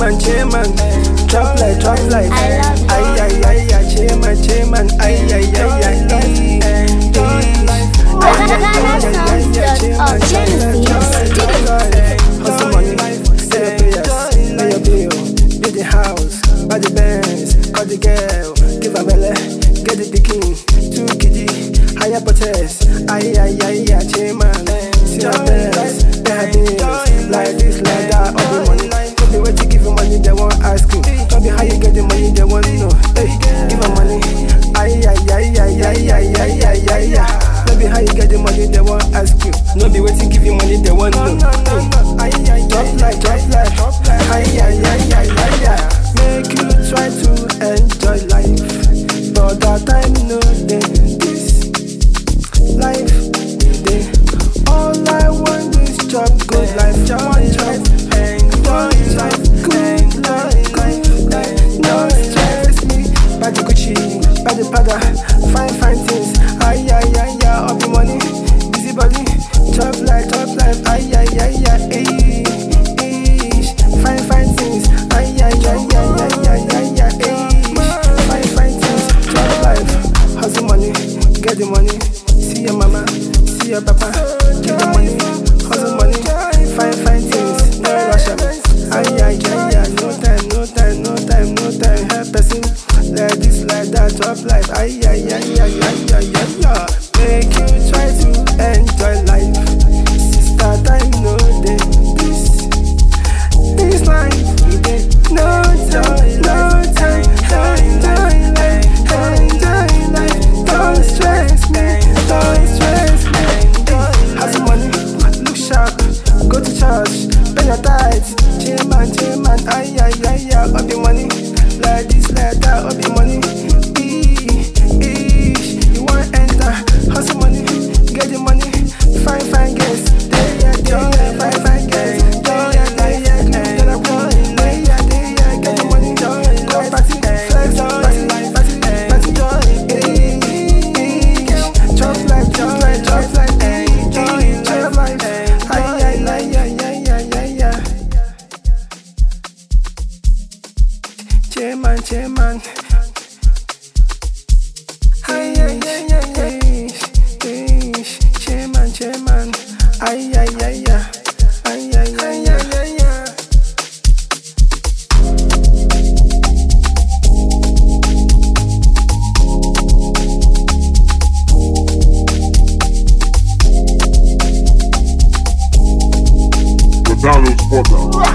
chairman. Drop like. Ay, ay, ay, ay, chairman. Ay, ay, ay, ay, hustle money, sell your prayers, pay your bill, build the house, buy the Benz, cut the girl, give her belly, get the picking, 2 kiddie, higher protest. Ay, ay, ay, ay, chairman. See her best, pay her bills, like this, like that, all the money. Don't be wait to give you money, they won't ask you. Don't be how you get the money, they won't know. Hey, give her money. Ay, ay, ay, ay, ay, ay, ay, ay, ay, ay. Don't be how you get the money, they won't ask you. Don't be waiting, give you money, they won't know. Drop like. Ay, ay, ay, ay, ay, ay. Make you try to enjoy life, but that time no day. This life day. All I want is job, good life. One job, enjoy life, good life. No stress me. Buy the Gucci, buy the Prada, fine things. Ay, ay, ay, ay, all the money, busy body. Chop life. Ay, ay, ay, ay, ay. Fine things. Ay, ay, ay, ay, ay, ay, ay, ay. Fine things. Chop life, hustle money, get the money. See your mama, see your papa, get the money, hustle money. Fine things, no rush up. Ay, ay, ay, ay, no time. Help person like this, like that, drop life. Ay, ay, ay, ay, ay, ay, ay. Make you try to enjoy life. Sister, time no day. This life, we get no time. Don't stress me. Have some money, look sharp, go to church, pay your tithes. Chairman. Ay, ay, ay, ay, all the money, like this, like that, all the money. You want enter, hustle money, get the money, fine girls, fine girls, get the money, go party, flex, party, chop life, chop life, ay, chairman. Ay, ay, ay, ay, ay. Chairman. Ay, ay, ay, ay. Ay, ay, ay, ay, ay, ay. The download spot.